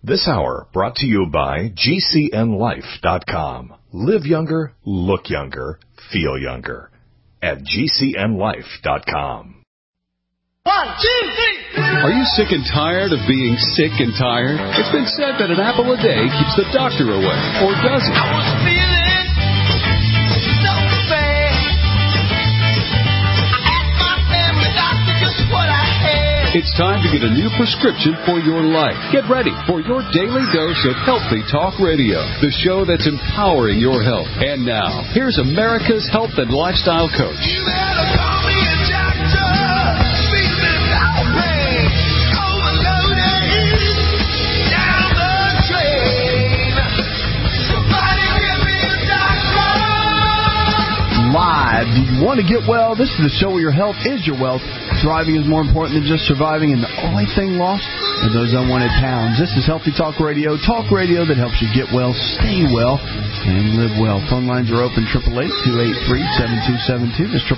This hour brought to you by GCNLife.com. Live younger, look younger, feel younger. At GCNLife.com. 1, 2, 3. Are you sick and tired of being sick and tired? It's been said that an apple a day keeps the doctor away. Or does it? I was feeling so bad. I asked my family doctor just what I had. It's time to get a new prescription for your life. Get ready for your daily dose of Healthy Talk Radio, the show that's empowering your health. And now, here's America's health and lifestyle coach. You better call me a doctor. Feeling alright. Overloaded. Down the drain. Somebody give me a doctor. Live. Do you want to get well? This is the show where your health is your wealth. Thriving is more important than just surviving, and the only thing lost are those unwanted pounds. This is Healthy Talk Radio that helps you get well, stay well, and live well. Phone lines are open, 888-283-7272. That's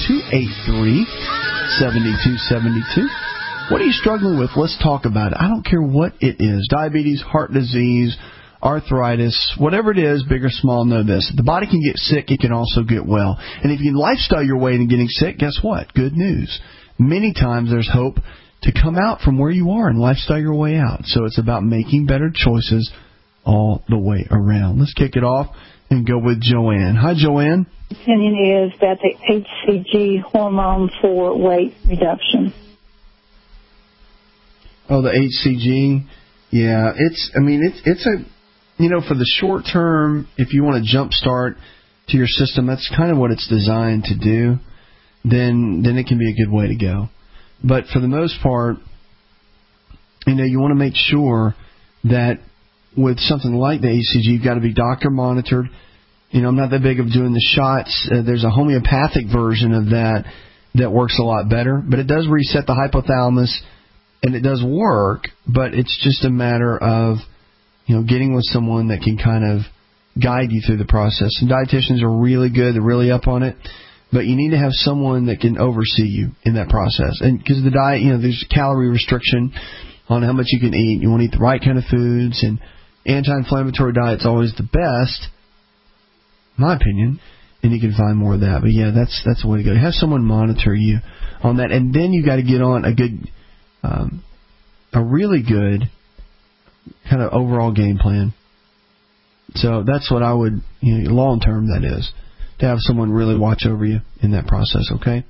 888-283-7272. What are you struggling with? Let's talk about it. I don't care what it is. Diabetes, heart disease, arthritis, whatever it is, big or small, know this. The body can get sick. It can also get well. And if you can lifestyle your way into getting sick, guess what? Good news. Many times there's hope to come out from where you are and lifestyle your way out. So it's about making better choices all the way around. Let's kick it off and go with Joanne. Hi, Joanne. My opinion is that the HCG hormone for weight reduction. Oh, the HCG. Yeah, it's a, for the short term, if you want to jumpstart to your system, that's kind of what it's designed to do. Then it can be a good way to go. But for the most part, you want to make sure that with something like the HCG, you've got to be doctor monitored. I'm not that big of doing the shots. There's a homeopathic version of that works a lot better. But it does reset the hypothalamus, and it does work. But it's just a matter of, getting with someone that can kind of guide you through the process. And dietitians are really good. They're really up on it. But you need to have someone that can oversee you in that process. And because the diet, there's calorie restriction on how much you can eat. You want to eat the right kind of foods, and anti-inflammatory diet's always the best, in my opinion. And you can find more of that. But yeah, that's the way to go. Have someone monitor you on that, and then you got to get on a really good kind of overall game plan. So that's what I would, long term, that is, to have someone really watch over you in that process, okay?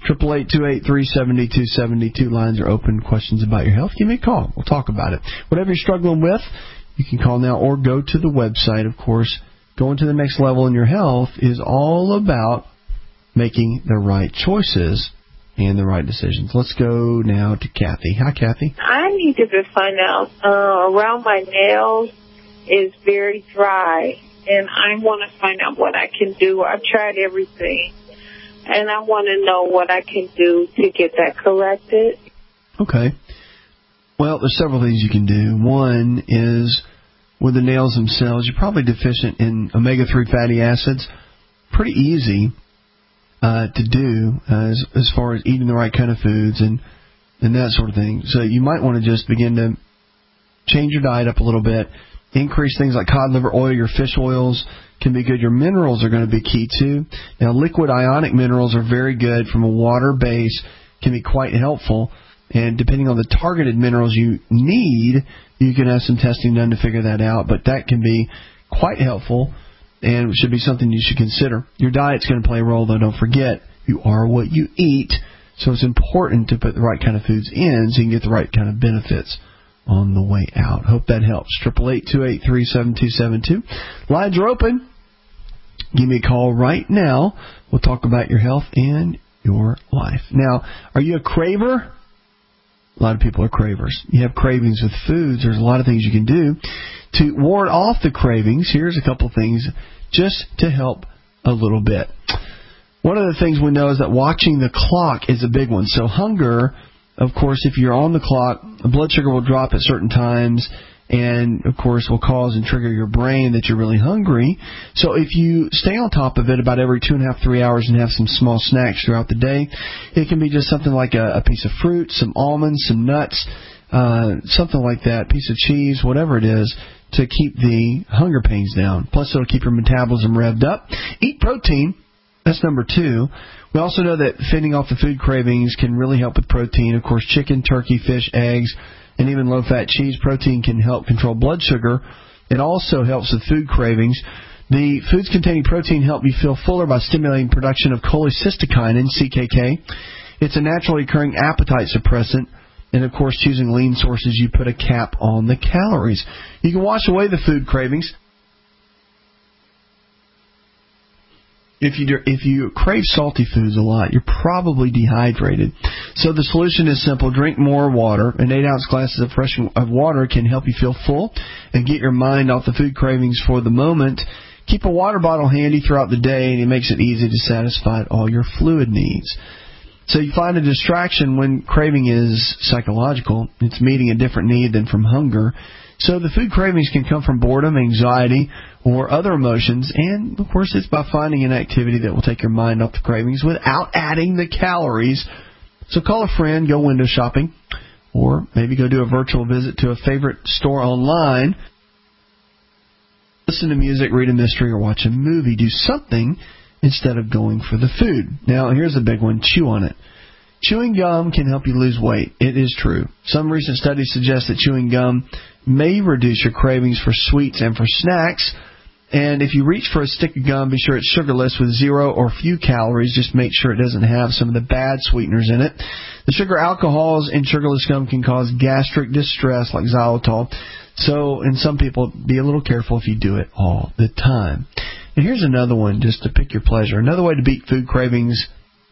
888-283-7272. Lines are open. Questions about your health, give me a call. We'll talk about it. Whatever you're struggling with, you can call now or go to the website. Of course, going to the next level in your health is all about making the right choices and the right decisions. Let's go now to Kathy. Hi, Kathy. I need to find out, around my nails is very dry, and I want to find out what I can do. I've tried everything, and I want to know what I can do to get that corrected. Okay. Well, there's several things you can do. One is with the nails themselves, you're probably deficient in omega-3 fatty acids. Pretty easy to do as far as eating the right kind of foods and that sort of thing. So you might want to just begin to change your diet up a little bit. Increase things like cod liver oil. Your fish oils can be good. Your minerals are going to be key too. Now, liquid ionic minerals are very good from a water base, can be quite helpful. And depending on the targeted minerals you need, you can have some testing done to figure that out. But that can be quite helpful and should be something you should consider. Your diet's going to play a role, though. Don't forget, you are what you eat. So it's important to put the right kind of foods in so you can get the right kind of benefits on the way out. Hope that helps. 888-283-7272. Lines are open. Give me a call right now. We'll talk about your health and your life. Now, are you a craver? A lot of people are cravers. You have cravings with foods. There's a lot of things you can do to ward off the cravings. Here's a couple things just to help a little bit. One of the things we know is that watching the clock is a big one. So hunger, of course, if you're on the clock, the blood sugar will drop at certain times and, of course, will cause and trigger your brain that you're really hungry. So if you stay on top of it about every 2.5, 3 hours and have some small snacks throughout the day, it can be just something like a piece of fruit, some almonds, some nuts, something like that, piece of cheese, whatever it is, to keep the hunger pains down. Plus, it'll keep your metabolism revved up. Eat protein. That's number 2. We also know that fending off the food cravings can really help with protein. Of course, chicken, turkey, fish, eggs, and even low-fat cheese. Protein can help control blood sugar. It also helps with food cravings. The foods containing protein help you feel fuller by stimulating production of cholecystokinin, CKK. It's a naturally occurring appetite suppressant. And, of course, choosing lean sources, you put a cap on the calories. You can wash away the food cravings. If you crave salty foods a lot, you're probably dehydrated. So the solution is simple. Drink more water. An 8-ounce glasses of water can help you feel full and get your mind off the food cravings for the moment. Keep a water bottle handy throughout the day, and it makes it easy to satisfy all your fluid needs. So you find a distraction when craving is psychological. It's meeting a different need than from hunger. So the food cravings can come from boredom, anxiety, or other emotions. And, of course, it's by finding an activity that will take your mind off the cravings without adding the calories. So call a friend, go window shopping, or maybe go do a virtual visit to a favorite store online. Listen to music, read a mystery, or watch a movie. Do something instead of going for the food. Now, here's a big one. Chew on it. Chewing gum can help you lose weight. It is true. Some recent studies suggest that chewing gum may reduce your cravings for sweets and for snacks. And if you reach for a stick of gum, be sure it's sugarless with 0 or few calories. Just make sure it doesn't have some of the bad sweeteners in it. The sugar alcohols in sugarless gum can cause gastric distress like xylitol. So, in some people, be a little careful if you do it all the time. And here's another one, just to pick your pleasure. Another way to beat food cravings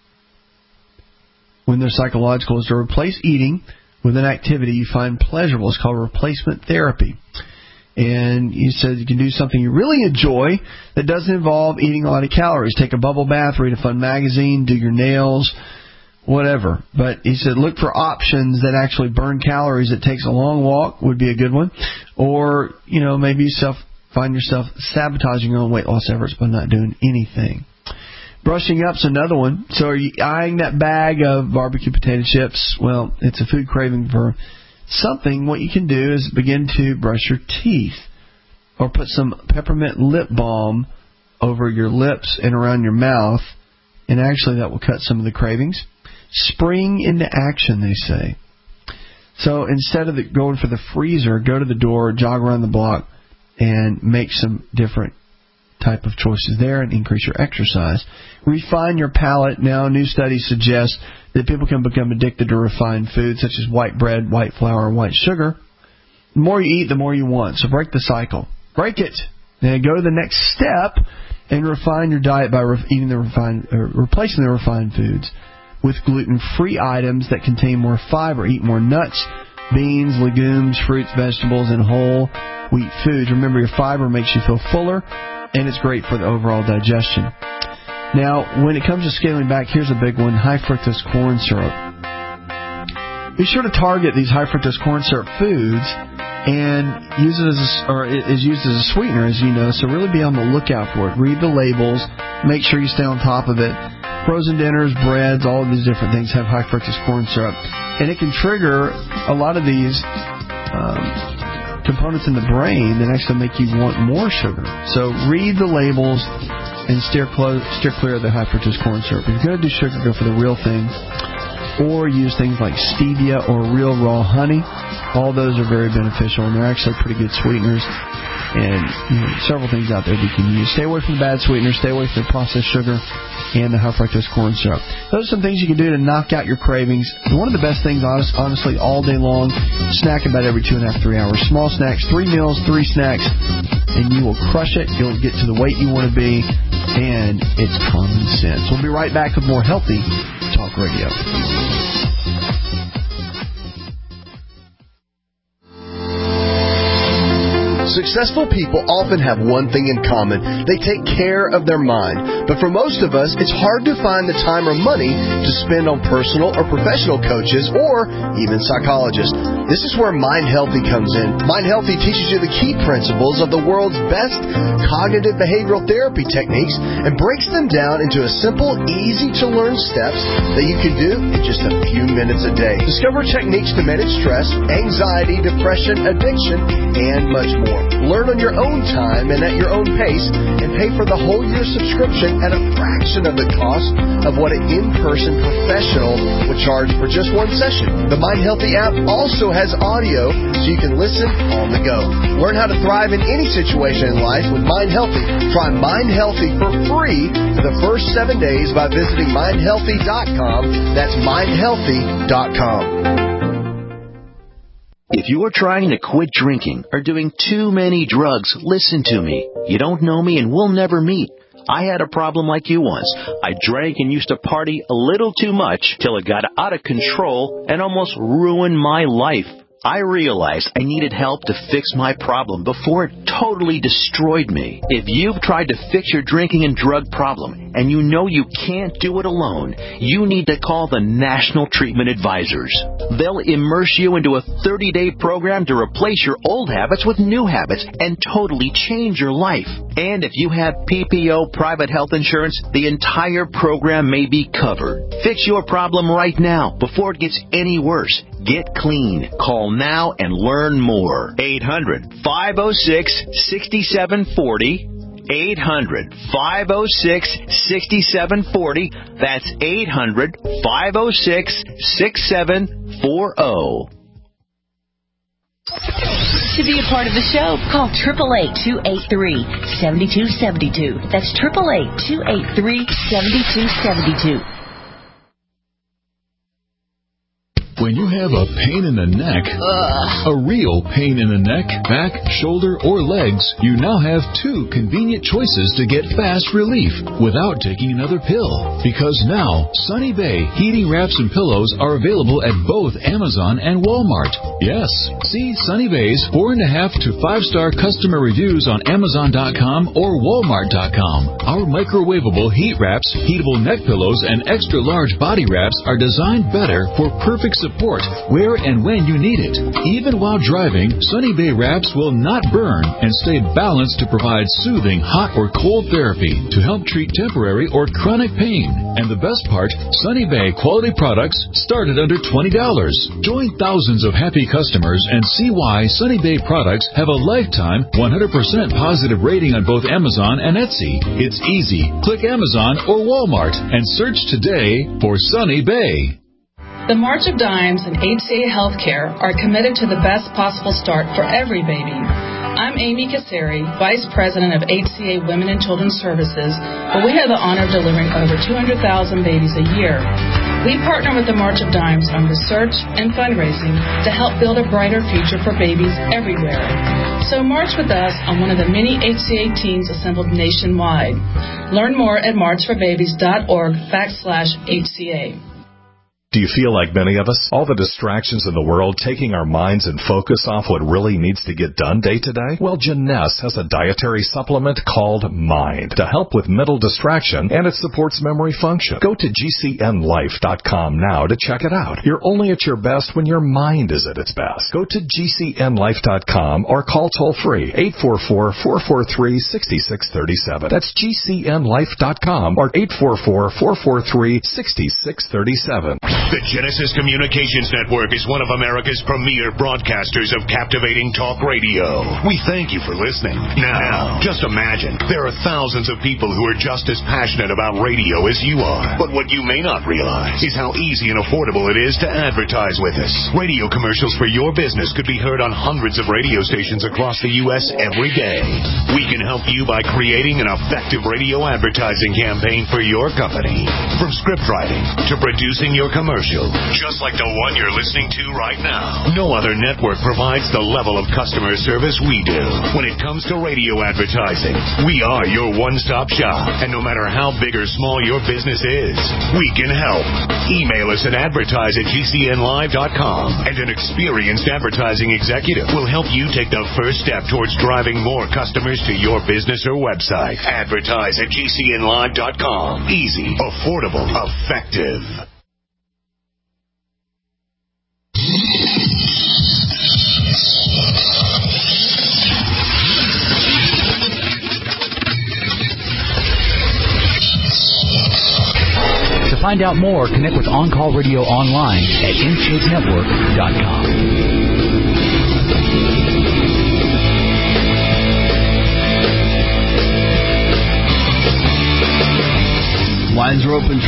when they're psychological is to replace eating with an activity you find pleasurable. It's called replacement therapy. And you said you can do something you really enjoy that doesn't involve eating a lot of calories. Take a bubble bath, read a fun magazine, do your nails, whatever. But he said look for options that actually burn calories. It takes a long walk would be a good one. Or, maybe find yourself sabotaging your own weight loss efforts by not doing anything. Brushing up's another one. So are you eyeing that bag of barbecue potato chips? Well, it's a food craving for something. What you can do is begin to brush your teeth or put some peppermint lip balm over your lips and around your mouth, and actually that will cut some of the cravings. Spring into action, they say. So instead of going for the freezer, go to the door, jog around the block, and make some different type of choices there and increase your exercise. Refine your palate. Now, new studies suggest that people can become addicted to refined foods such as white bread, white flour, and white sugar. The more you eat, the more you want. So break the cycle. Break it. Then go to the next step and refine your diet by replacing the refined foods with gluten-free items that contain more fiber. Eat more nuts, beans, legumes, fruits, vegetables, and whole wheat foods. Remember, your fiber makes you feel fuller, and it's great for the overall digestion. Now, when it comes to scaling back, here's a big one, high fructose corn syrup. Be sure to target these high fructose corn syrup foods and use it it is used as a sweetener, as you know, so really be on the lookout for it. Read the labels, make sure you stay on top of it. Frozen dinners, breads, all of these different things have high fructose corn syrup, and it can trigger a lot of these components in the brain that actually make you want more sugar. So read the labels and steer clear of the high fructose corn syrup. If you're going to do sugar, go for the real thing. Or use things like stevia or real raw honey. All those are very beneficial, and they're actually pretty good sweeteners. And several things out there that you can use. Stay away from the bad sweeteners. Stay away from the processed sugar and the high fructose corn syrup. Those are some things you can do to knock out your cravings. One of the best things, honestly, all day long, snack about every 2.5 to 3 hours. Small snacks, 3 meals, 3 snacks, and you will crush it. You'll get to the weight you want to be, and it's common sense. We'll be right back with more Healthy Talk Radio. Successful people often have one thing in common. They take care of their mind. But for most of us, it's hard to find the time or money to spend on personal or professional coaches or even psychologists. This is where Mind Healthy comes in. Mind Healthy teaches you the key principles of the world's best cognitive behavioral therapy techniques and breaks them down into a simple, easy-to-learn steps that you can do in just a few minutes a day. Discover techniques to manage stress, anxiety, depression, addiction, and much more. Learn on your own time and at your own pace, and pay for the whole year subscription at a fraction of the cost of what an in-person professional would charge for just one session. The Mind Healthy app also has audio so you can listen on the go. Learn how to thrive in any situation in life with Mind Healthy. Try Mind Healthy for free for the first 7 days by visiting mindhealthy.com. That's mindhealthy.com. If you are trying to quit drinking or doing too many drugs, listen to me. You don't know me and we'll never meet. I had a problem like you once. I drank and used to party a little too much till it got out of control and almost ruined my life. I realized I needed help to fix my problem before it totally destroyed me. If you've tried to fix your drinking and drug problem and you know you can't do it alone, you need to call the National Treatment Advisors. They'll immerse you into a 30-day program to replace your old habits with new habits and totally change your life. And if you have PPO private health insurance, the entire program may be covered. Fix your problem right now before it gets any worse. Get clean. Call now and learn more. 800-506-6740. 800-506-6740. That's 800-506-6740. To be a part of the show, call 888-283-7272. That's 888-283-7272. When you have a pain in the neck, a real pain in the neck, back, shoulder, or legs, you now have two convenient choices to get fast relief without taking another pill. Because now, Sunny Bay heating wraps and pillows are available at both Amazon and Walmart. Yes, see Sunny Bay's 4.5 to 5-star customer reviews on Amazon.com or Walmart.com. Our microwavable heat wraps, heatable neck pillows, and extra large body wraps are designed better for perfect support where and when you need it. Even while driving, Sunny Bay wraps will not burn and stay balanced to provide soothing hot or cold therapy to help treat temporary or chronic pain. And the best part, Sunny Bay quality products start at under $20. Join thousands of happy customers and see why Sunny Bay products have a lifetime 100% positive rating on both Amazon and Etsy. It's easy. Click Amazon or Walmart and search today for Sunny Bay. The March of Dimes and HCA Healthcare are committed to the best possible start for every baby. I'm Amy Kasseri, Vice President of HCA Women and Children's Services, where we have the honor of delivering over 200,000 babies a year. We partner with the March of Dimes on research and fundraising to help build a brighter future for babies everywhere. So march with us on one of the many HCA teams assembled nationwide. Learn more at marchforbabies.org/HCA. Do you feel like many of us? All the distractions in the world taking our minds and focus off what really needs to get done day to day? Well, Janess has a dietary supplement called Mind to help with mental distraction, and it supports memory function. Go to GCNlife.com now to check it out. You're only at your best when your mind is at its best. Go to GCNlife.com or call toll-free 844-443-6637. That's GCNlife.com or 844-443-6637. The Genesis Communications Network is one of America's premier broadcasters of captivating talk radio. We thank you for listening. Now, just imagine, there are thousands of people who are just as passionate about radio as you are. But what you may not realize is how easy and affordable it is to advertise with us. Radio commercials for your business could be heard on hundreds of radio stations across the U.S. every day. We can help you by creating an effective radio advertising campaign for your company. From script writing to producing your commercials, commercial, just like the one you're listening to right now. No other network provides the level of customer service we do. When it comes to radio advertising, we are your one-stop shop. And no matter how big or small your business is, we can help. Email us at advertise@gcnlive.com, and an experienced advertising executive will help you take the first step towards driving more customers to your business or website. Advertise@gcnlive.com. Easy, affordable, effective. To find out more, connect with On Call Radio online at InShapeNetwork.com. Lines are open,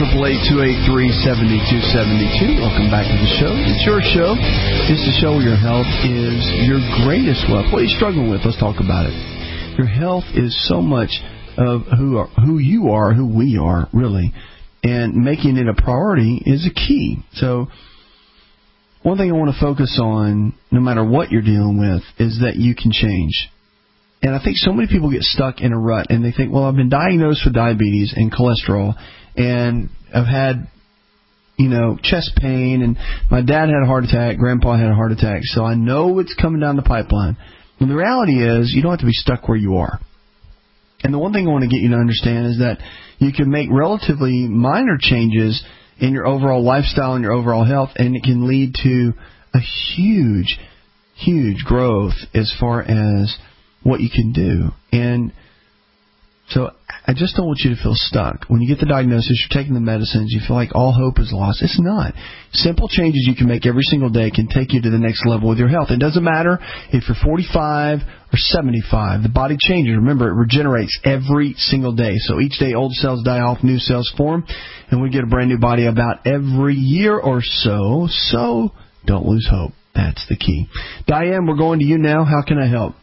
888-283-7272. Welcome back to the show. It's your show. It's the show where your health is your greatest wealth. What are you struggling with? Let's talk about it. Your health is so much of who you are, who we are, really. And making it a priority is a key. So one thing I want to focus on, no matter what you're dealing with, is that you can change. And I think so many people get stuck in a rut, and they think, well, I've been diagnosed with diabetes and cholesterol, and I've had, chest pain, and my dad had a heart attack, grandpa had a heart attack, so I know it's coming down the pipeline. And the reality is, you don't have to be stuck where you are. And the one thing I want to get you to understand is that you can make relatively minor changes in your overall lifestyle and your overall health, and it can lead to a huge, huge growth as far as what you can do. And so I just don't want you to feel stuck. When you get the diagnosis, you're taking the medicines, you feel like all hope is lost. It's not. Simple changes you can make every single day can take you to the next level with your health. It doesn't matter if you're 45 or 75. The body changes. Remember, it regenerates every single day. So each day, old cells die off, new cells form, and we get a brand new body about every year or so. So don't lose hope. That's the key. Diane, we're going to you now. How can I help?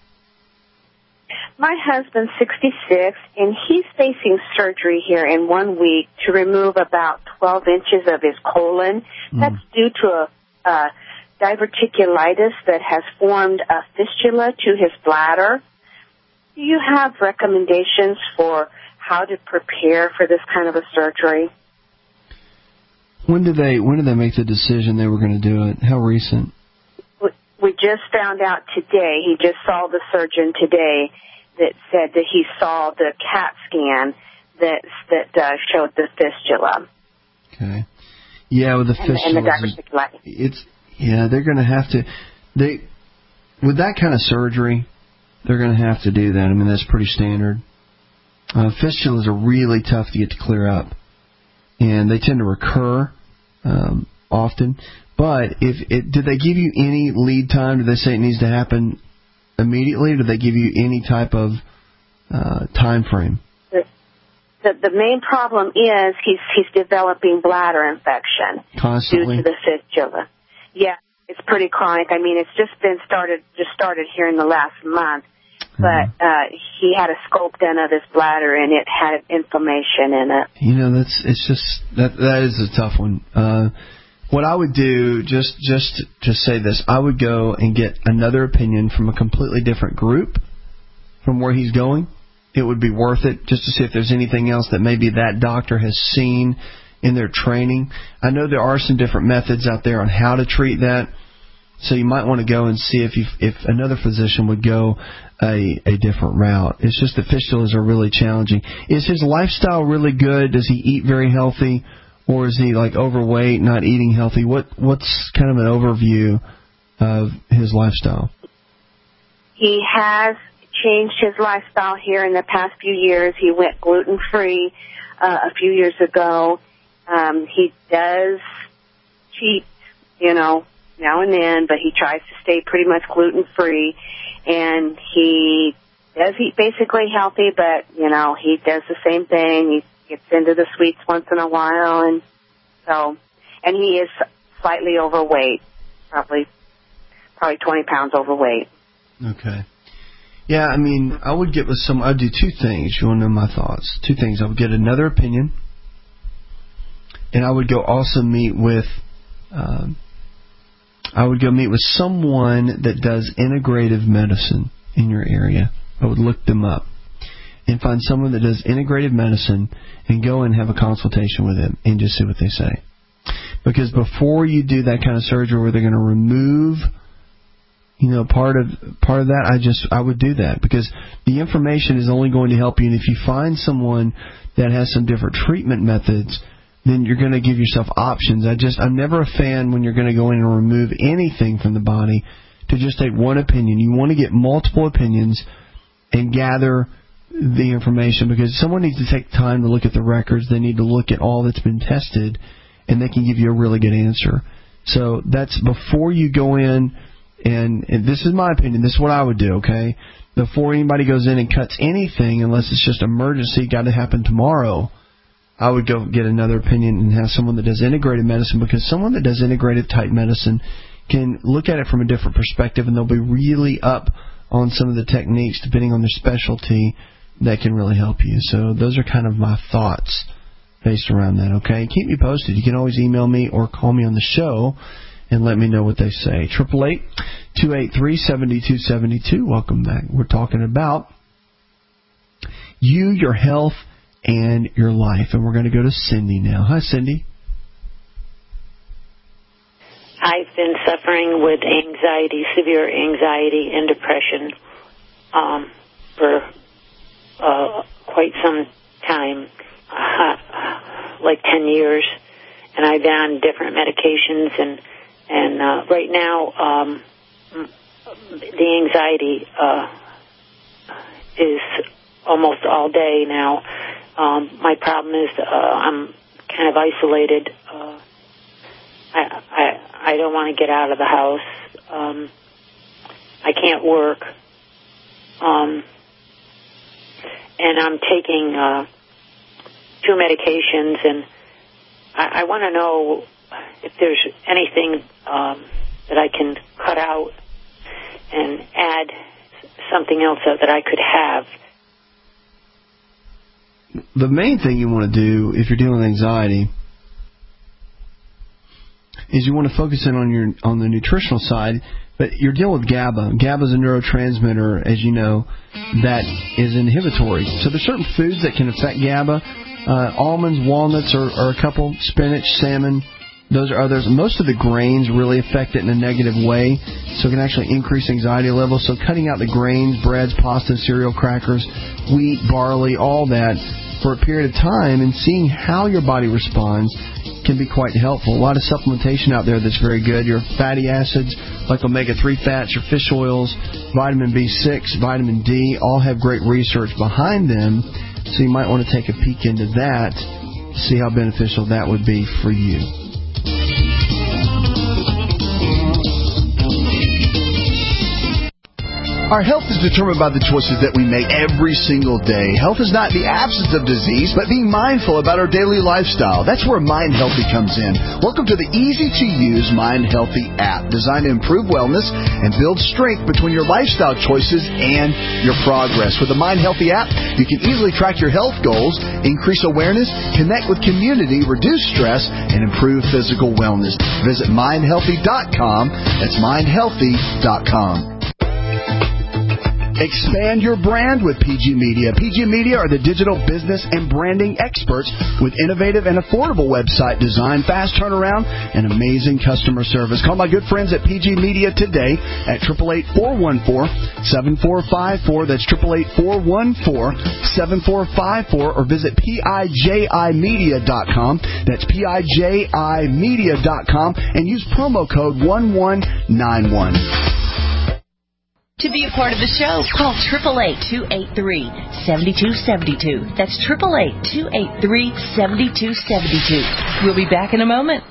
My husband's 66, and he's facing surgery here in 1 week to remove about 12 inches of his colon. That's due to a diverticulitis that has formed a fistula to his bladder. Do you have recommendations for how to prepare for this kind of a surgery? When did they make the decision they were going to do it? How recent? We just found out today. He just saw the surgeon today that said that he saw the CAT scan that showed the fistula. Okay. Yeah, with the fistula. And the diverticulitis. They're going to have to. With that kind of surgery, they're going to have to do that. I mean, that's pretty standard. Fistulas are really tough to get to clear up, and they tend to recur often. But did they give you any lead time? Did they say it needs to happen immediately, or did they give you any type of time frame? The main problem is he's developing bladder infection constantly due to the fistula. Yeah, it's pretty chronic. I mean, it's just started here in the last month. But he had a scope done of his bladder, and it had inflammation in it. That is a tough one. What I would do, just to say this, I would go and get another opinion from a completely different group from where he's going. It would be worth it just to see if there's anything else that maybe that doctor has seen in their training. I know there are some different methods out there on how to treat that, so you might want to go and see if another physician would go a different route. It's just the fistulas are really challenging. Is his lifestyle really good? Does he eat very healthy? Or is he like overweight, not eating healthy? What's kind of an overview of his lifestyle? He has changed his lifestyle here in the past few years. He went gluten-free a few years ago. He does cheat, now and then, but he tries to stay pretty much gluten-free. And he does eat basically healthy, but, he does the same thing. He gets into the sweets once in a while, and he is slightly overweight, probably 20 pounds overweight. Okay. Yeah, I mean, I would get with I'd do two things. You want to know my thoughts? Two things. I would get another opinion, and I would go also meet with I would go meet with someone that does integrative medicine in your area. I would look them up and find someone that does integrative medicine and go and have a consultation with them and just see what they say. Because before you do that kind of surgery where they're going to remove, part of that, I would do that, because the information is only going to help you. And if you find someone that has some different treatment methods, then you're going to give yourself options. I'm never a fan when you're going to go in and remove anything from the body to just take one opinion. You want to get multiple opinions and gather the information, because someone needs to take time to look at the records. They need to look at all that's been tested, and they can give you a really good answer. So that's before you go in, and this is my opinion. This is what I would do, okay? Before anybody goes in and cuts anything, unless it's just emergency, got to happen tomorrow, I would go get another opinion and have someone that does integrated medicine, because someone that does integrated type medicine can look at it from a different perspective, and they'll be really up on some of the techniques, depending on their specialty, that can really help you. So those are kind of my thoughts based around that, okay? Keep me posted. You can always email me or call me on the show and let me know what they say. 888-283-7272. Welcome back. We're talking about you, your health, and your life. And we're going to go to Cindy now. Hi, Cindy. I've been suffering with anxiety, severe anxiety and depression for quite some time, like 10 years. And I've been on different medications, and right now the anxiety is almost all day now. My problem is I'm kind of isolated. I don't want to get out of the house. I can't work. And I'm taking 2 medications, and I want to know if there's anything that I can cut out and add something else that I could have. The main thing you want to do if you're dealing with anxiety is you want to focus in on the nutritional side, but you're dealing with GABA. GABA is a neurotransmitter, as you know, that is inhibitory. So there's certain foods that can affect GABA. Almonds, walnuts are a couple, spinach, salmon, those are others. Most of the grains really affect it in a negative way, so it can actually increase anxiety levels. So cutting out the grains, breads, pasta, cereal, crackers, wheat, barley, all that for a period of time and seeing how your body responds can be quite helpful. A lot of supplementation out there that's very good. Your fatty acids, like omega-3 fats, your fish oils, vitamin B6, vitamin D, all have great research behind them. So you might want to take a peek into that, see how beneficial that would be for you. Our health is determined by the choices that we make every single day. Health is not the absence of disease, but being mindful about our daily lifestyle. That's where Mind Healthy comes in. Welcome to the easy-to-use Mind Healthy app, designed to improve wellness and build strength between your lifestyle choices and your progress. With the Mind Healthy app, you can easily track your health goals, increase awareness, connect with community, reduce stress, and improve physical wellness. Visit mindhealthy.com. That's mindhealthy.com. Expand your brand with PG Media. PG Media are the digital business and branding experts with innovative and affordable website design, fast turnaround, and amazing customer service. Call my good friends at PG Media today at 888-414-7454. That's 888-414-7454, or visit PIJImedia.com. That's PIJImedia.com, and use promo code 1191. To be a part of the show, call 888-283-7272. That's 888-283-7272. We'll be back in a moment.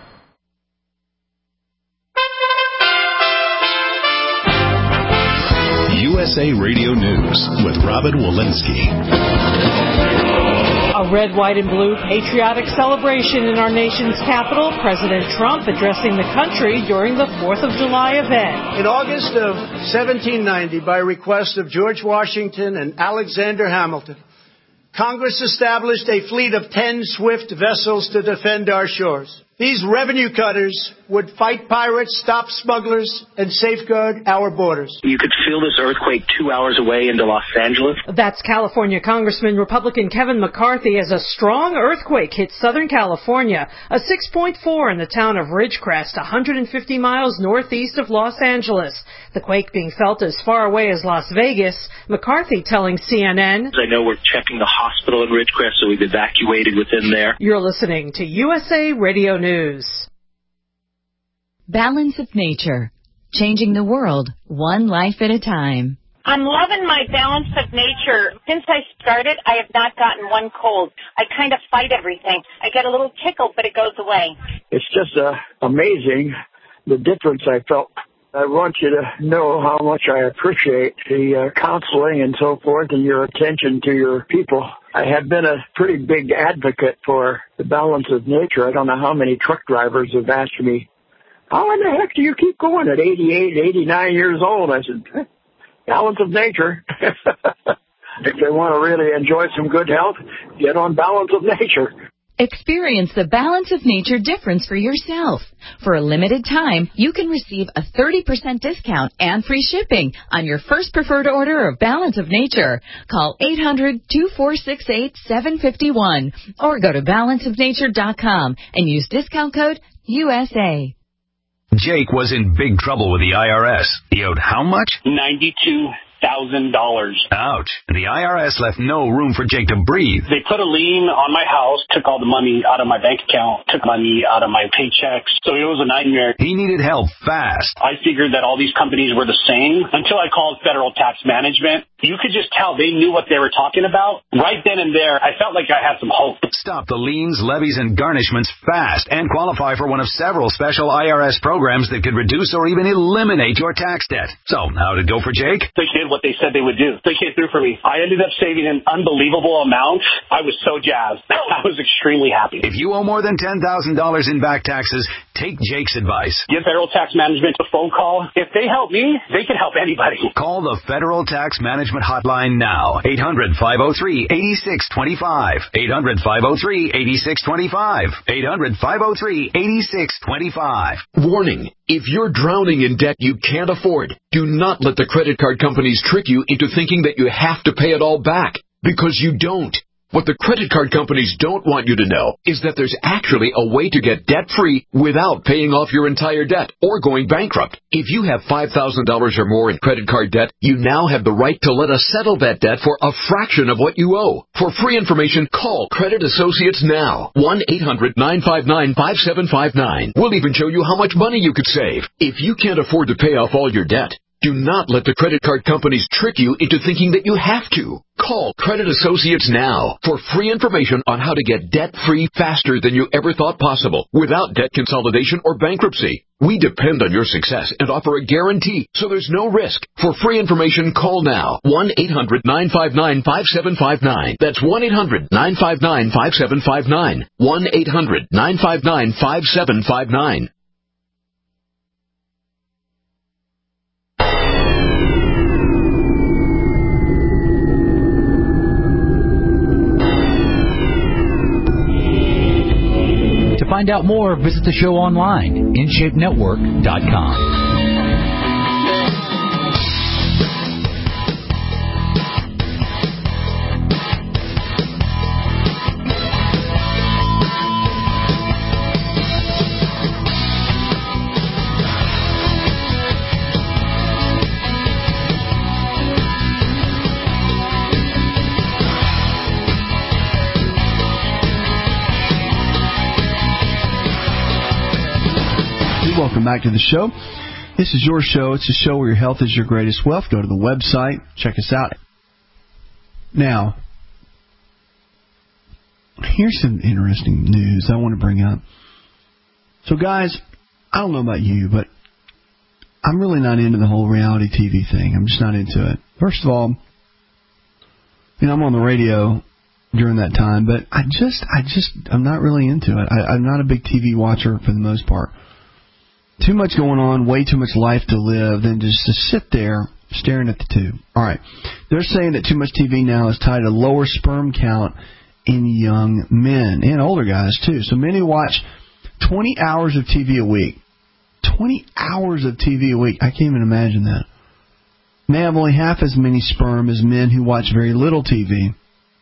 USA Radio News with Robin Walensky. A red, white, and blue patriotic celebration in our nation's capital. President Trump addressing the country during the 4th of July event. In August of 1790, by request of George Washington and Alexander Hamilton, Congress established a fleet of 10 swift vessels to defend our shores. These revenue cutters would fight pirates, stop smugglers, and safeguard our borders. You could feel this earthquake 2 hours away into Los Angeles. That's California Congressman Republican Kevin McCarthy as a strong earthquake hit Southern California, a 6.4 in the town of Ridgecrest, 150 miles northeast of Los Angeles. The quake being felt as far away as Las Vegas. McCarthy telling CNN, I know we're checking the hospital in Ridgecrest, so we've evacuated within there. You're listening to USA Radio News. Balance of Nature. Changing the world, one life at a time. I'm loving my Balance of Nature. Since I started, I have not gotten one cold. I kind of fight everything. I get a little tickle, but it goes away. It's just amazing the difference I felt. I want you to know how much I appreciate the counseling and so forth and your attention to your people. I have been a pretty big advocate for the Balance of Nature. I don't know how many truck drivers have asked me, how in the heck do you keep going at 88, 89 years old? I said, Balance of Nature. If they want to really enjoy some good health, get on Balance of Nature. Experience the Balance of Nature difference for yourself. For a limited time, you can receive a 30% discount and free shipping on your first preferred order of Balance of Nature. Call 800-2468-751 or go to balanceofnature.com and use discount code USA. Jake was in big trouble with the IRS. He owed how much? $92,000. Ouch. The IRS left no room for Jake to breathe. They put a lien on my house, took all the money out of my bank account, took money out of my paychecks. So it was a nightmare. He needed help fast. I figured that all these companies were the same until I called Federal Tax Management. You could just tell they knew what they were talking about. Right then and there, I felt like I had some hope. Stop the liens, levies, and garnishments fast and qualify for one of several special IRS programs that could reduce or even eliminate your tax debt. So, how'd it go for Jake? They did what they said they would do. They came through for me. I ended up saving an unbelievable amount. I was so jazzed. I was extremely happy. If you owe more than $10,000 in back taxes, take Jake's advice. Give Federal Tax Management a phone call. If they help me, they can help anybody. Call the Federal Tax Management Hotline now. 800-503-8625. 800-503-8625. 800-503-8625. Warning. If you're drowning in debt you can't afford, do not let the credit card companies trick you into thinking that you have to pay it all back, because you don't. What the credit card companies don't want you to know is that there's actually a way to get debt-free without paying off your entire debt or going bankrupt. If you have $5,000 or more in credit card debt, you now have the right to let us settle that debt for a fraction of what you owe. For free information, call Credit Associates now. 1-800-959-5759. We'll even show you how much money you could save. If you can't afford to pay off all your debt, do not let the credit card companies trick you into thinking that you have to. Call Credit Associates now for free information on how to get debt-free faster than you ever thought possible without debt consolidation or bankruptcy. We depend on your success and offer a guarantee, so there's no risk. For free information, call now. 1-800-959-5759. That's 1-800-959-5759. 1-800-959-5759. To find out more, visit the show online, InShapeNetwork.com. Welcome back to the show. This is your show. It's a show where your health is your greatest wealth. Go to the website. Check us out. Now, here's some interesting news I want to bring up. So, guys, I don't know about you, but I'm really not into the whole reality TV thing. I'm just not into it. First of all, I'm on the radio during that time, but I'm not really into it. I'm not a big TV watcher for the most part. Too much going on, way too much life to live than just to sit there staring at the tube. All right. They're saying that too much TV now is tied to lower sperm count in young men and older guys, too. So many watch 20 hours of TV a week. 20 hours of TV a week. I can't even imagine that. May have only half as many sperm as men who watch very little TV.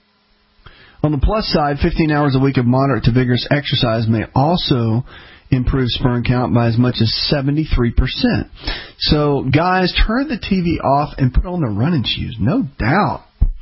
On the plus side, 15 hours a week of moderate to vigorous exercise may also improve sperm count by as much as 73%. So, guys, turn the TV off and put on the running shoes. No doubt.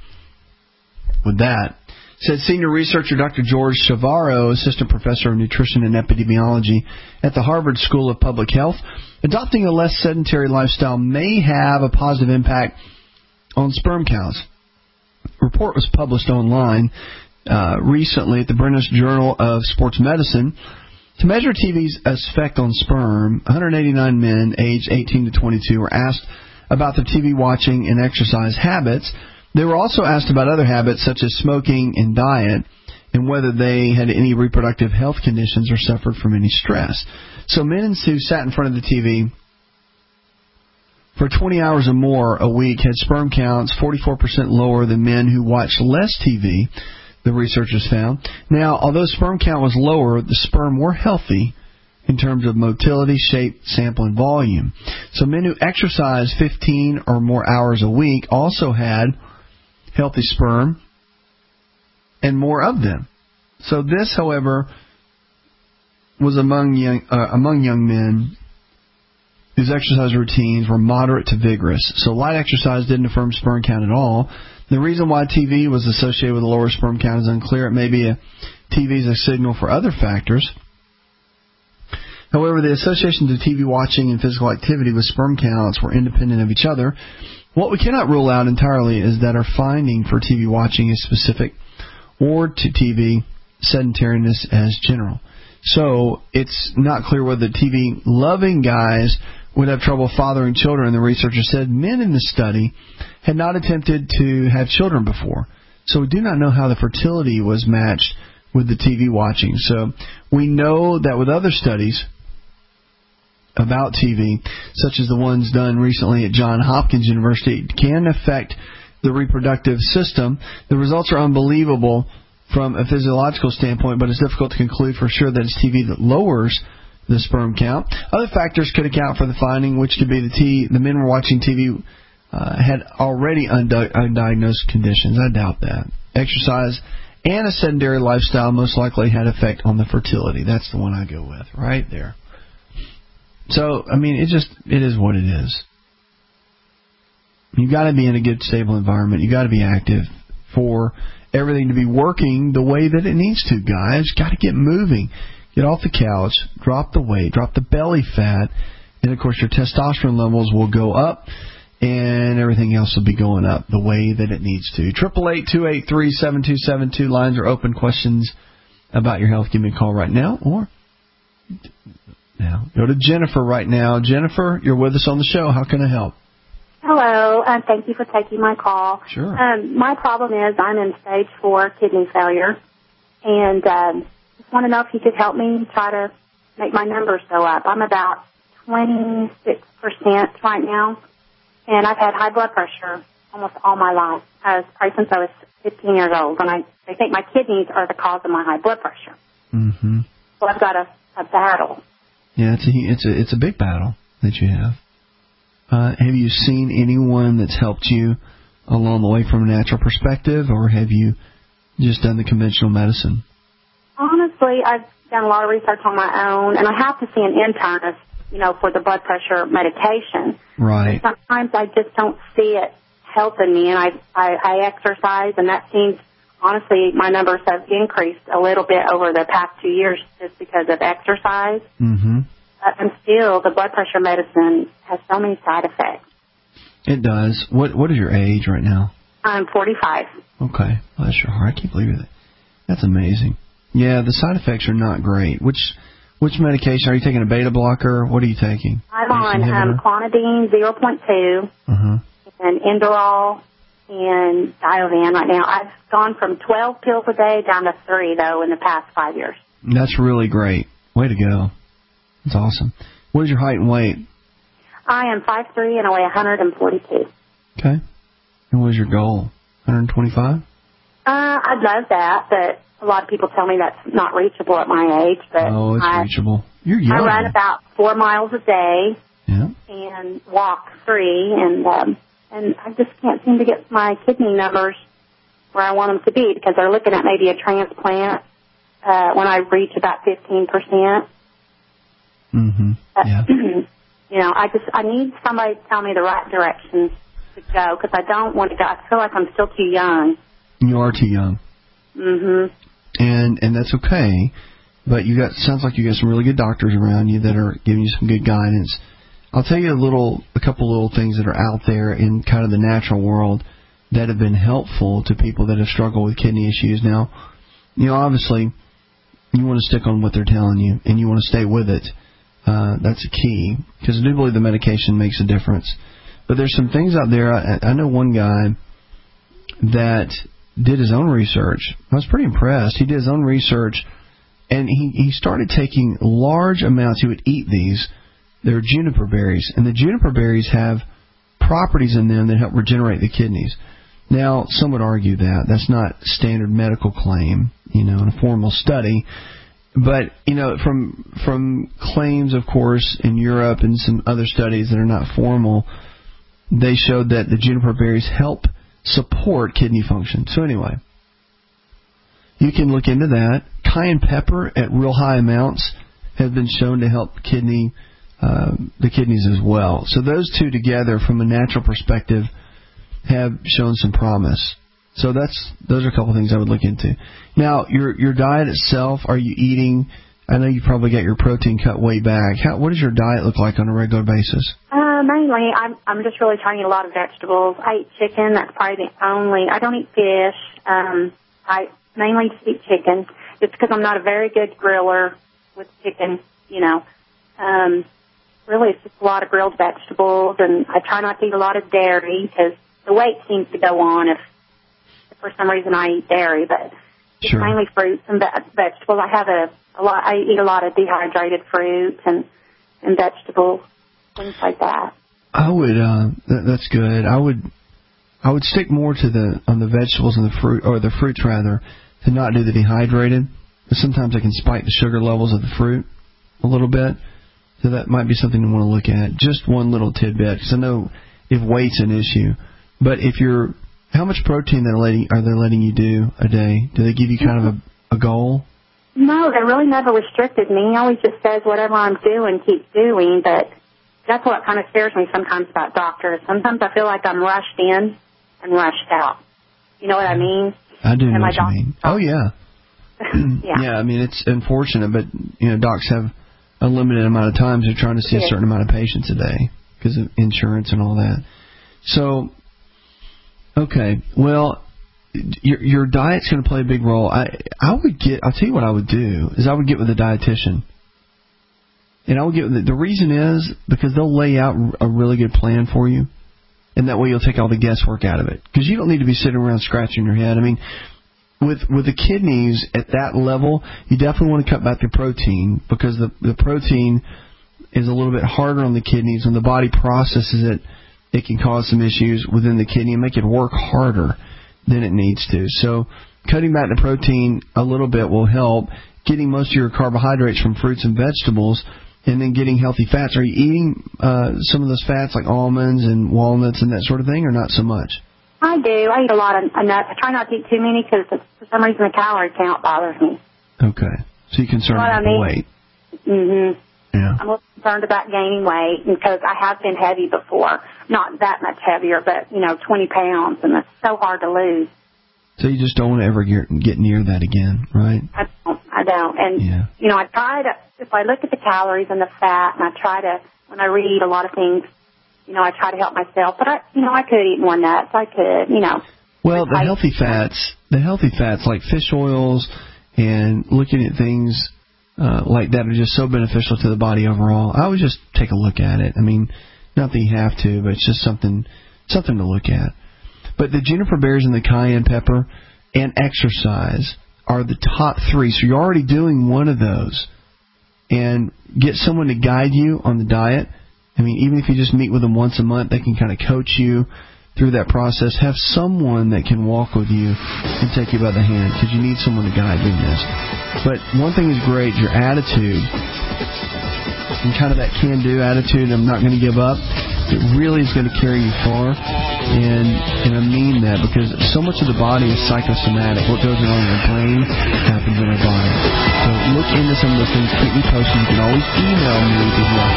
With that, said senior researcher Dr. George Chavarro, assistant professor of nutrition and epidemiology at the Harvard School of Public Health, adopting a less sedentary lifestyle may have a positive impact on sperm counts. A report was published online recently at the British Journal of Sports Medicine. To measure TV's effect on sperm, 189 men aged 18 to 22 were asked about their TV watching and exercise habits. They were also asked about other habits such as smoking and diet and whether they had any reproductive health conditions or suffered from any stress. So men who sat in front of the TV for 20 hours or more a week had sperm counts 44% lower than men who watched less TV, the researchers found. Now, although sperm count was lower, the sperm were healthy in terms of motility, shape, sample, and volume. So men who exercised 15 or more hours a week also had healthy sperm and more of them. So this, however, was among young men whose exercise routines were moderate to vigorous. So light exercise didn't affect sperm count at all. The reason why TV was associated with a lower sperm count is unclear. It may be TV is a signal for other factors. However, the associations of TV watching and physical activity with sperm counts were independent of each other. What we cannot rule out entirely is that our finding for TV watching is specific or to TV sedentariness as general. So it's not clear whether TV-loving guys would have trouble fathering children. The researcher said men in the study had not attempted to have children before. So we do not know how the fertility was matched with the TV watching. So we know that with other studies about TV, such as the ones done recently at Johns Hopkins University, it can affect the reproductive system. The results are unbelievable from a physiological standpoint, but it's difficult to conclude for sure that it's TV that lowers the sperm count. Other factors could account for the finding, which could be the men were watching TV had already undiagnosed conditions. I doubt that. Exercise and a sedentary lifestyle most likely had effect on the fertility. That's the one I go with, right there. So, I mean, it is what it is. You've got to be in a good, stable environment. You've got to be active for everything to be working the way that it needs to, guys. Got to get moving. Get off the couch, drop the weight, drop the belly fat, and, of course, your testosterone levels will go up, and everything else will be going up the way that it needs to. 888-283-7272. Lines are open. Questions about your health, give me a call right now, or now go to Jennifer right now. Jennifer, you're with us on the show. How can I help? Hello, and thank you for taking my call. Sure. My problem is I'm in stage 4 kidney failure, and just want to know if you could help me try to make my numbers go up. I'm about 26% right now, and I've had high blood pressure almost all my life, probably since I was 15 years old, and I think my kidneys are the cause of my high blood pressure. Mm-hmm. So I've got a battle. Yeah, it's a big battle that you have. Have you seen anyone that's helped you along the way from a natural perspective, or have you just done the conventional medicine? Honestly, I've done a lot of research on my own, and I have to see an internist, for the blood pressure medication. Right. But sometimes I just don't see it helping me, and I exercise, and that seems, honestly, my numbers have increased a little bit over the past 2 years just because of exercise. Mm-hmm. And still, the blood pressure medicine has so many side effects. It does. What is your age right now? I'm 45. Okay. Bless your heart. I can't believe it. That's amazing. Yeah, the side effects are not great. Which medication? Are you taking a beta blocker? What are you taking? I'm on Clonidine 0.2 and Inderal and Diovan right now. I've gone from 12 pills a day down to 3, though, in the past 5 years. That's really great. Way to go. That's awesome. What is your height and weight? I am 5'3" and I weigh 142. Okay. And what is your goal? 125? I'd love that, but a lot of people tell me that's not reachable at my age. But oh, it's reachable. You're young. I run about 4 miles a day. Yeah. And walk 3, and I just can't seem to get my kidney numbers where I want them to be, because they're looking at maybe a transplant when I reach about 15%. Mm-hmm. Yeah. I need somebody to tell me the right direction to go, because I don't want to go. I feel like I'm still too young. You are too young. Mm-hmm. And that's okay, but sounds like you got some really good doctors around you that are giving you some good guidance. I'll tell you a couple little things that are out there in kind of the natural world that have been helpful to people that have struggled with kidney issues. Now, obviously, you want to stick on what they're telling you, and you want to stay with it. That's a key, because I do believe the medication makes a difference. But there's some things out there. I know one guy that did his own research. I was pretty impressed. He did his own research, and he started taking large amounts. He would eat these. They're juniper berries, and the juniper berries have properties in them that help regenerate the kidneys. Now, some would argue that that's not standard medical claim, in a formal study. But, from claims, of course, in Europe and some other studies that are not formal, they showed that the juniper berries help support kidney function. So anyway, you can look into that. Cayenne pepper at real high amounts have been shown to help the kidneys as well. So those two together, from a natural perspective, have shown some promise. So those are a couple of things I would look into. Now, your diet itself, are you eating? I know you probably got your protein cut way back. What does your diet look like on a regular basis? Mainly, I'm just really trying to eat a lot of vegetables. I eat chicken. That's probably the only. I don't eat fish. I mainly just eat chicken, just because I'm not a very good griller with chicken. Really, it's just a lot of grilled vegetables, and I try not to eat a lot of dairy, because the weight seems to go on if for some reason I eat dairy, but it's mainly fruits and vegetables. I eat a lot of dehydrated fruits and vegetables, things like that. I would, that's good. I would stick more on the vegetables and the fruit, or the fruits rather, to not do the dehydrated. But sometimes I can spike the sugar levels of the fruit a little bit. So that might be something to want to look at. Just one little tidbit, because I know if weight's an issue. But how much protein are they letting you do a day? Do they give you kind of a goal? No, they really never restricted me. He always just says whatever I'm doing, keep doing. But that's what kind of scares me sometimes about doctors. Sometimes I feel like I'm rushed in and rushed out. You know what I mean? I do know what you mean. Oh, yeah. Yeah, I mean, it's unfortunate, but, docs have a limited amount of time. They're trying to see a certain amount of patients a day because of insurance and all that. So, okay, well, your diet's going to play a big role. I'll tell you what I would do is I would get with a dietitian. And I would get the reason is because they'll lay out a really good plan for you, and that way you'll take all the guesswork out of it. Because you don't need to be sitting around scratching your head. I mean, with the kidneys at that level, you definitely want to cut back the protein, because the protein is a little bit harder on the kidneys. When the body processes it, it can cause some issues within the kidney and make it work harder than it needs to. So cutting back the protein a little bit will help. Getting most of your carbohydrates from fruits and vegetables, and then getting healthy fats. Are you eating some of those fats like almonds and walnuts and that sort of thing, or not so much? I do. I eat a lot of nuts. I try not to eat too many because for some reason the calorie count bothers me. Okay. So you're concerned about the weight. Mm-hmm. Yeah. I'm a little concerned about gaining weight because I have been heavy before. Not that much heavier, but, 20 pounds, and it's so hard to lose. So you just don't want to ever get near that again, right? I don't. And, I try to, if I look at the calories and the fat, and I try to, when I read a lot of things, I try to help myself. But, I could eat more nuts. I could, Well, the healthy fats like fish oils and looking at things like that are just so beneficial to the body overall. I would just take a look at it. I mean, not that you have to, but it's just something to look at. But the juniper berries and the cayenne pepper and exercise are the top 3. So you're already doing one of those. And get someone to guide you on the diet. I mean, even if you just meet with them once a month, they can kind of coach you through that process, have someone that can walk with you and take you by the hand, because you need someone to guide you in this. But one thing is great, your attitude, and kind of that can-do attitude, I'm not going to give up, it really is going to carry you far. And I mean that, because so much of the body is psychosomatic. What goes on in our brain happens in our body. So look into some of those things. Keep me posted. You can always email me as well.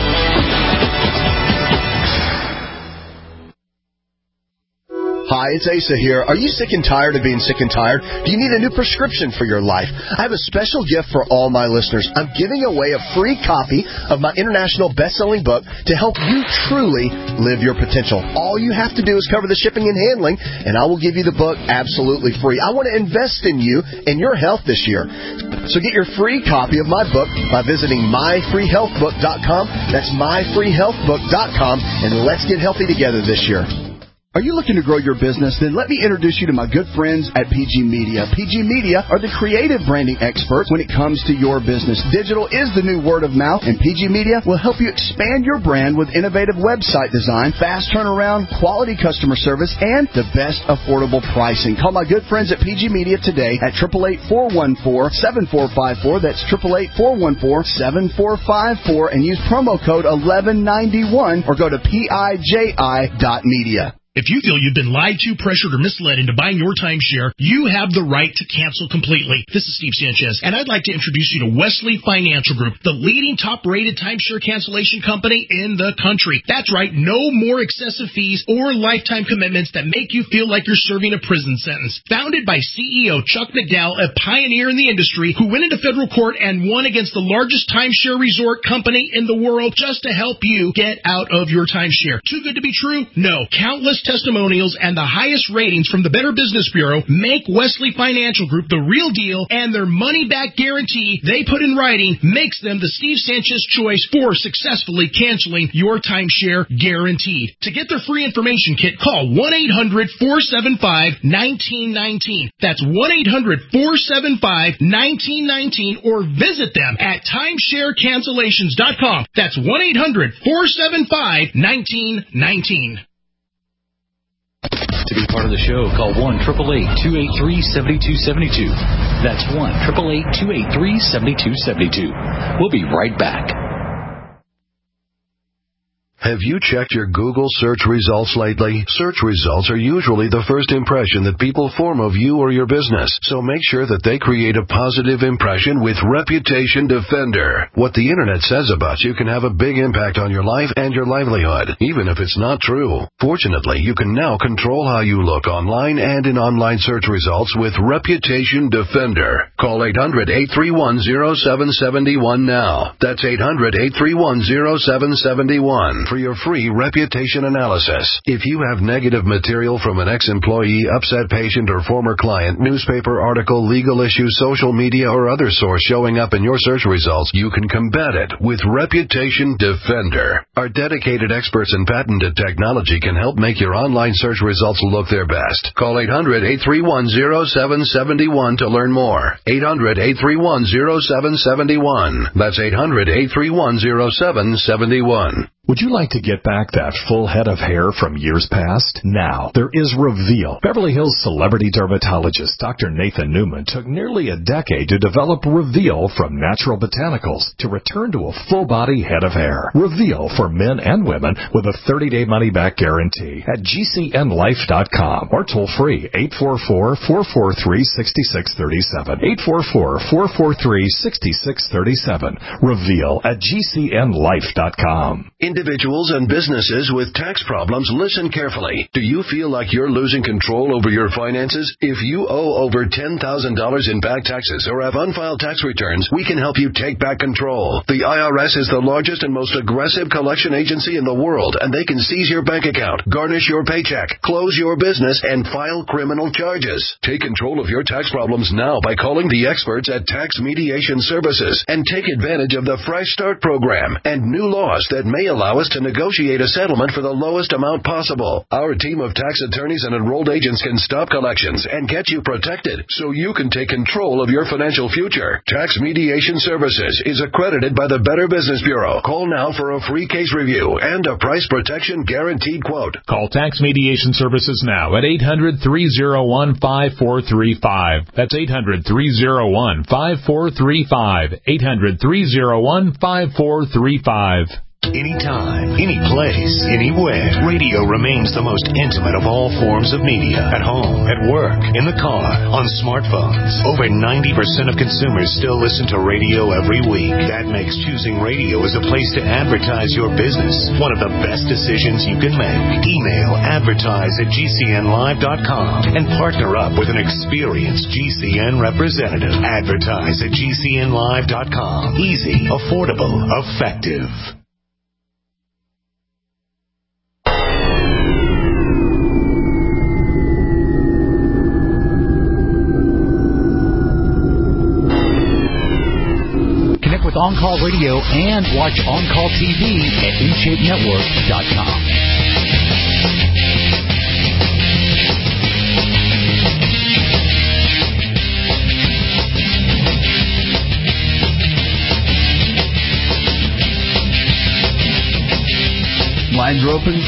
Hi, it's Asa here. Are you sick and tired of being sick and tired? Do you need a new prescription for your life? I have a special gift for all my listeners. I'm giving away a free copy of my international best-selling book to help you truly live your potential. All you have to do is cover the shipping and handling, and I will give you the book absolutely free. I want to invest in you and your health this year. So get your free copy of my book by visiting myfreehealthbook.com. That's myfreehealthbook.com, and let's get healthy together this year. Are you looking to grow your business? Then let me introduce you to my good friends at PG Media. PG Media are the creative branding experts when it comes to your business. Digital is the new word of mouth, and PG Media will help you expand your brand with innovative website design, fast turnaround, quality customer service, and the best affordable pricing. Call my good friends at PG Media today at 888-414-7454. That's 888-414-7454, and use promo code 1191 or go to PIJI.media. If you feel you've been lied to, pressured, or misled into buying your timeshare, you have the right to cancel completely. This is Steve Sanchez, and I'd like to introduce you to Wesley Financial Group, the leading top-rated timeshare cancellation company in the country. That's right, no more excessive fees or lifetime commitments that make you feel like you're serving a prison sentence. Founded by CEO Chuck McDowell, a pioneer in the industry who went into federal court and won against the largest timeshare resort company in the world just to help you get out of your timeshare. Too good to be true? No. Countless testimonials and the highest ratings from the Better Business Bureau make Wesley Financial Group the real deal, and their money-back guarantee they put in writing makes them the Steve Sanchez choice for successfully canceling your timeshare guaranteed. To get their free information kit, call 1-800-475-1919. That's 1-800-475-1919, or visit them at timesharecancellations.com. That's 1-800-475-1919. To be part of the show, call 1-888-283-7272. That's 1-888-283-7272. We'll be right back. Have you checked your Google search results lately? Search results are usually the first impression that people form of you or your business, so make sure that they create a positive impression with Reputation Defender. What the internet says about you can have a big impact on your life and your livelihood, even if it's not true. Fortunately, you can now control how you look online and in online search results with Reputation Defender. Call 800-831-0771 now. That's 800-831-0771. For your free reputation analysis. If you have negative material from an ex-employee, upset patient, or former client, newspaper article, legal issue, social media, or other source showing up in your search results, you can combat it with Reputation Defender. Our dedicated experts in patented technology can help make your online search results look their best. Call 800-831-0771 to learn more. 800-831-0771. That's 800-831-0771. Would you like to get back that full head of hair from years past? Now, there is Reveal. Beverly Hills celebrity dermatologist Dr. Nathan Newman took nearly a decade to develop Reveal from natural botanicals to return to a full-body head of hair. Reveal for men and women with a 30-day money-back guarantee at GCNlife.com or toll-free 844-443-6637. 844-443-6637. Reveal at GCNlife.com. Individuals and businesses with tax problems, listen carefully. Do you feel like you're losing control over your finances? If you owe over $10,000 in back taxes or have unfiled tax returns, we can help you take back control. The IRS is the largest and most aggressive collection agency in the world, and they can seize your bank account, garnish your paycheck, close your business, and file criminal charges. Take control of your tax problems now by calling the experts at Tax Mediation Services and take advantage of the Fresh Start program and new laws that may allow allow us to negotiate a settlement for the lowest amount possible. Our team of tax attorneys and enrolled agents can stop collections and get you protected so you can take control of your financial future. Tax Mediation Services is accredited by the Better Business Bureau. Call now for a free case review and a price protection guaranteed quote. Call Tax Mediation Services now at 800-301-5435. That's 800-301-5435. 800-301-5435. Anytime, any place, anywhere. Radio remains the most intimate of all forms of media. At home, at work, in the car, on smartphones. Over 90% of consumers still listen to radio every week. That makes choosing radio as a place to advertise your business one of the best decisions you can make. Email advertise@gcnlive.com and partner up with an experienced GCN representative. Advertise@gcnlive.com. Easy, affordable, effective. With On Call Radio and watch On Call TV at InShapeNetwork.com. Lines are open,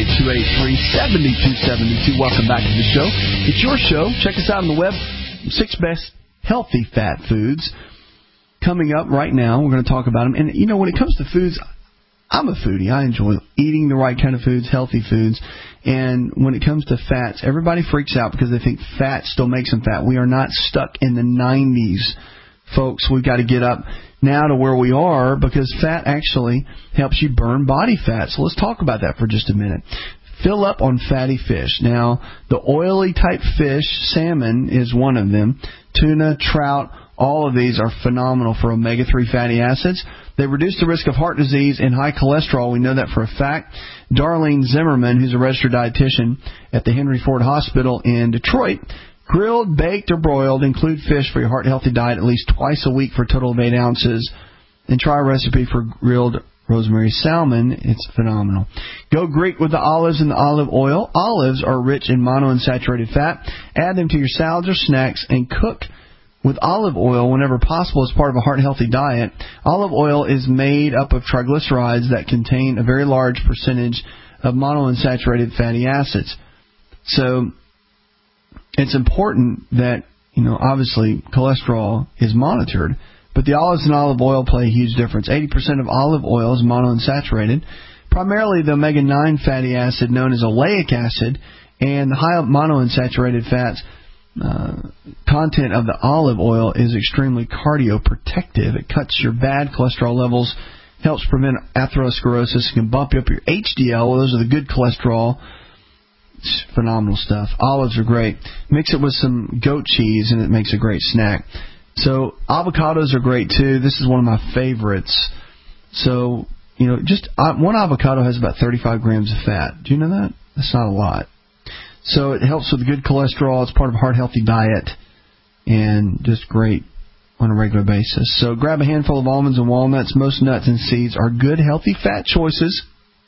888-283-7272. Welcome back to the show. It's your show. Check us out on the web. 6 best healthy fat foods. Coming up right now, we're going to talk about them. And, you know, when it comes to foods, I'm a foodie. I enjoy eating the right kind of foods, healthy foods. And when it comes to fats, everybody freaks out because they think fat still makes them fat. We are not stuck in the 90s, folks. We've got to get up now to where we are because fat actually helps you burn body fat. So let's talk about that for just a minute. Fill up on fatty fish. Now, the oily type fish, salmon is one of them. Tuna, trout, all of these are phenomenal for omega-3 fatty acids. They reduce the risk of heart disease and high cholesterol. We know that for a fact. Darlene Zimmerman, who's a registered dietitian at the Henry Ford Hospital in Detroit, grilled, baked, or broiled, include fish for your heart-healthy diet at least twice a week for a total of 8 ounces. And try a recipe for grilled rosemary salmon. It's phenomenal. Go Greek with the olives and the olive oil. Olives are rich in monounsaturated fat. Add them to your salads or snacks and cook with olive oil whenever possible as part of a heart-healthy diet. Olive oil is made up of triglycerides that contain a very large percentage of monounsaturated fatty acids. So it's important that, you know, obviously cholesterol is monitored, but the olives and olive oil play a huge difference. 80% of olive oil is monounsaturated, primarily the omega-9 fatty acid known as oleic acid, and the high monounsaturated fats content of the olive oil is extremely cardioprotective. It cuts your bad cholesterol levels, helps prevent atherosclerosis, can bump you up your HDL. Well, those are the good cholesterol. It's phenomenal stuff. Olives are great. Mix it with some goat cheese, and it makes a great snack. So avocados are great, too. This is one of my favorites. So, you know, just one avocado has about 35 grams of fat. Do you know that? That's not a lot. So it helps with good cholesterol. It's part of a heart-healthy diet and just great on a regular basis. So grab a handful of almonds and walnuts. Most nuts and seeds are good, healthy fat choices.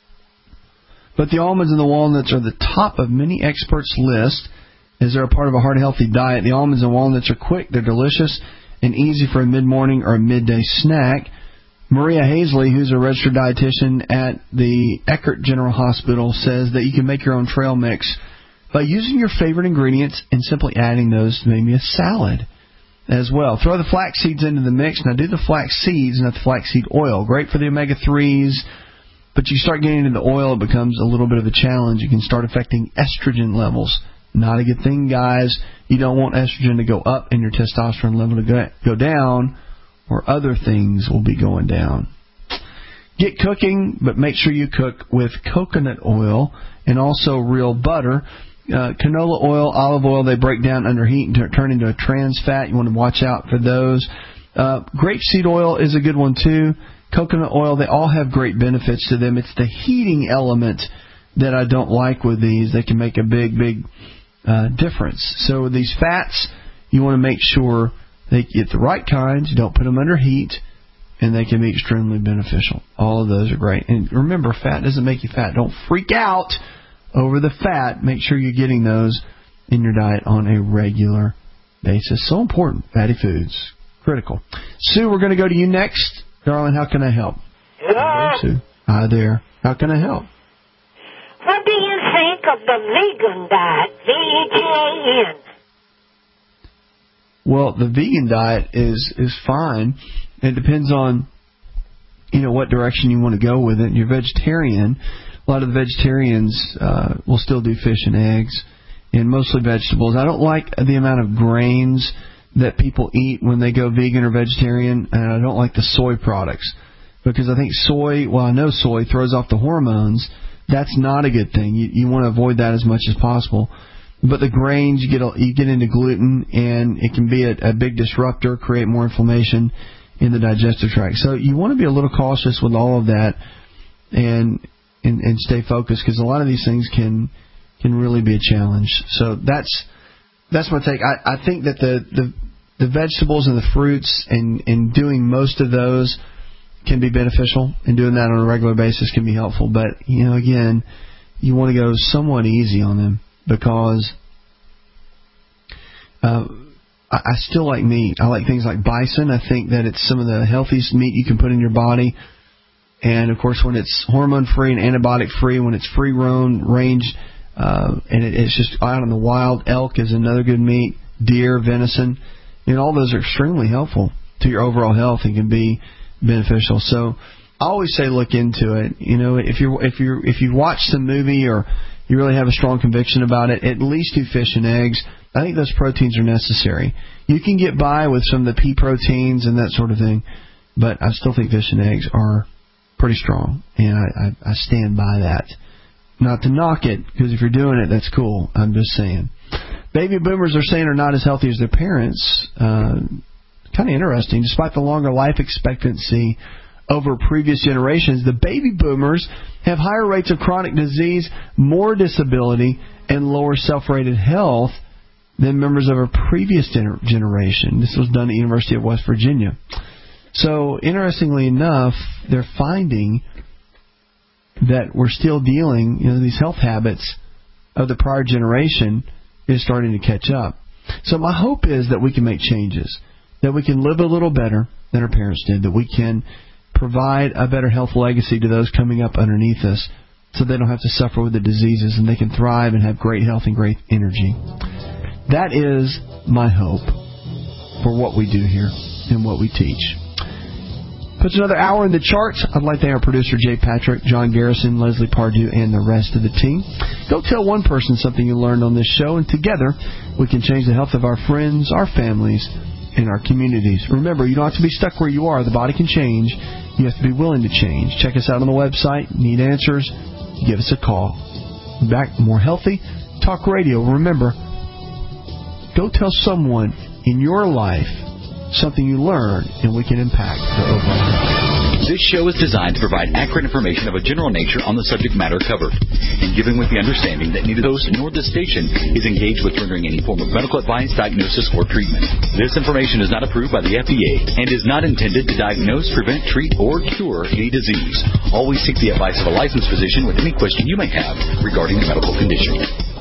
But the almonds and the walnuts are the top of many experts' lists as they're a part of a heart-healthy diet. The almonds and walnuts are quick, they're delicious, and easy for a mid-morning or a midday snack. Maria Hazley, who's a registered dietitian at the Eckert General Hospital, says that you can make your own trail mix by using your favorite ingredients and simply adding those to maybe a salad as well. Throw the flax seeds into the mix. Now, do the flax seeds, not the flaxseed oil. Great for the omega-3s, but you start getting into the oil, it becomes a little bit of a challenge. You can start affecting estrogen levels. Not a good thing, guys. You don't want estrogen to go up and your testosterone level to go down, or other things will be going down. Get cooking, but make sure you cook with coconut oil and also real butter. Canola oil, olive oil, they break down under heat and turn into a trans fat. You want to watch out for those. Grapeseed oil is a good one, too. Coconut oil, they all have great benefits to them. It's the heating element that I don't like with these. They can make a big difference. So with these fats, you want to make sure they get the right kinds. You don't put them under heat. and they can be extremely beneficial. All of those are great. And remember, fat doesn't make you fat. Don't freak out over the fat. Make sure you're getting those in your diet on a regular basis. So important. Fatty foods. Critical. Sue, we're going to go to you next. Darling, how can I help? Hello. Sue. Hi there. How can I help? What do you think of the vegan diet? VEGAN. Well, the vegan diet is fine. It depends on, what direction you want to go with it. You're vegetarian. A lot of the vegetarians will still do fish and eggs and mostly vegetables. I don't like the amount of grains that people eat when they go vegan or vegetarian, and I don't like the soy products because I think soy, I know soy throws off the hormones. That's not a good thing. You want to avoid that as much as possible. But the grains, you get into gluten, and it can be a big disruptor, create more inflammation in the digestive tract. So you want to be a little cautious with all of that and stay focused, because a lot of these things can really be a challenge. So that's my take. I think that the vegetables and the fruits and doing most of those can be beneficial, and doing that on a regular basis can be helpful. But, again, you want to go somewhat easy on them, because I still like meat. I like things like bison. I think that it's some of the healthiest meat you can put in your body. And, of course, when it's hormone-free and antibiotic-free, when it's free-range, and it's just out in the wild, elk is another good meat, deer, venison, all those are extremely helpful to your overall health and can be beneficial. So I always say look into it. If you watched the movie or you really have a strong conviction about it, at least do fish and eggs. I think those proteins are necessary. You can get by with some of the pea proteins and that sort of thing, but I still think fish and eggs are pretty strong, and I stand by that. Not to knock it, because if you're doing it, that's cool. I'm just saying. Baby boomers are saying are not as healthy as their parents. Kind of interesting. Despite the longer life expectancy over previous generations, the baby boomers have higher rates of chronic disease, more disability, and lower self-rated health than members of our previous generation. This was done at the University of West Virginia. So, interestingly enough, they're finding that we're still dealing, these health habits of the prior generation is starting to catch up. So my hope is that we can make changes, that we can live a little better than our parents did, that we can provide a better health legacy to those coming up underneath us so they don't have to suffer with the diseases and they can thrive and have great health and great energy. That is my hope for what we do here and what we teach. Puts another hour in the charts. I'd like to thank our producer, Jay Patrick, John Garrison, Leslie Pardue, and the rest of the team. Go tell one person something you learned on this show, and together we can change the health of our friends, our families, and our communities. Remember, you don't have to be stuck where you are. The body can change. You have to be willing to change. Check us out on the website. Need answers? Give us a call. Back more healthy talk radio. Remember, go tell someone in your life something you learned, and we can impact the overall health. This show is designed to provide accurate information of a general nature on the subject matter covered, and given with the understanding that neither the host nor the station is engaged with rendering any form of medical advice, diagnosis, or treatment. This information is not approved by the FDA and is not intended to diagnose, prevent, treat, or cure any disease. Always seek the advice of a licensed physician with any question you may have regarding a medical condition.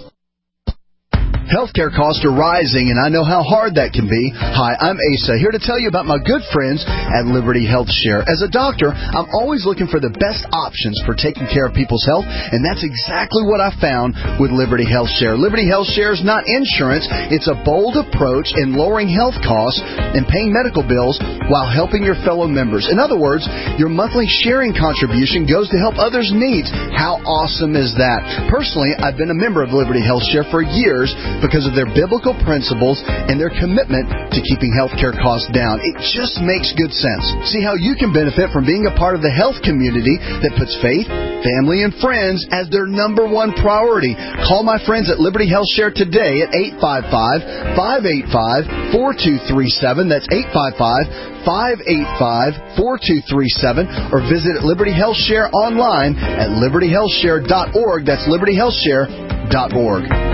Healthcare costs are rising, and I know how hard that can be. Hi, I'm Asa, here to tell you about my good friends at Liberty Health Share. As a doctor, I'm always looking for the best options for taking care of people's health, and that's exactly what I found with Liberty Health Share. Liberty Health Share is not insurance. It's a bold approach in lowering health costs and paying medical bills while helping your fellow members. In other words, your monthly sharing contribution goes to help others' needs. How awesome is that? Personally, I've been a member of Liberty Health Share for years because of their biblical principles and their commitment to keeping healthcare costs down. It just makes good sense. See how you can benefit from being a part of the health community that puts faith, family, and friends as their number one priority. Call my friends at Liberty Health Share today at 855-585-4237. That's 855-585-4237, or visit Liberty Health Share online at libertyhealthshare.org. That's libertyhealthshare.org.